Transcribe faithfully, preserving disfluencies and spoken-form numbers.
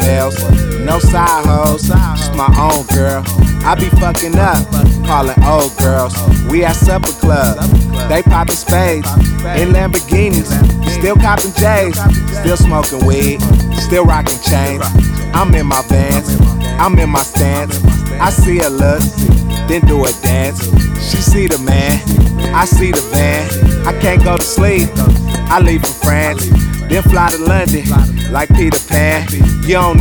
females, no side hoes, just my own girl. I be fucking up, calling old girls. We at supper club, they poppin' spades in Lamborghinis, still copping J's, still smoking weed, still rocking chains. I'm in my Vans, I'm in my stance. I see her look, then do a dance. She see the man, I see the van. I can't go to sleep, I leave for France, then fly to London like Peter Pan. You don't